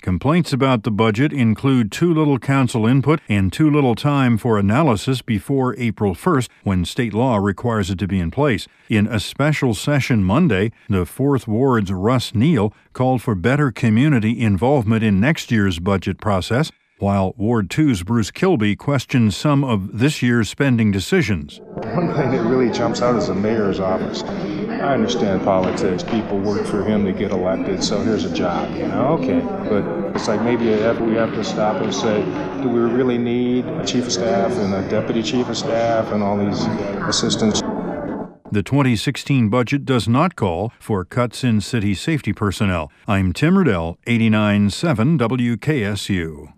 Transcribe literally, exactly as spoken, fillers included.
Complaints about the budget include too little council input and too little time for analysis before April first, when state law requires it to be in place. In a special session Monday, the fourth Ward's Russ Neal called for better community involvement in next year's budget process, while Ward two's Bruce Kilby questioned some of this year's spending decisions. One thing that really jumps out is the mayor's office. I understand politics. People work for him to get elected, so here's a job, you know, okay. But it's like maybe we have to stop and say, do we really need a chief of staff and a deputy chief of staff and all these assistants? The twenty sixteen budget does not call for cuts in city safety personnel. I'm Tim Riddell, eighty-nine point seven W K S U.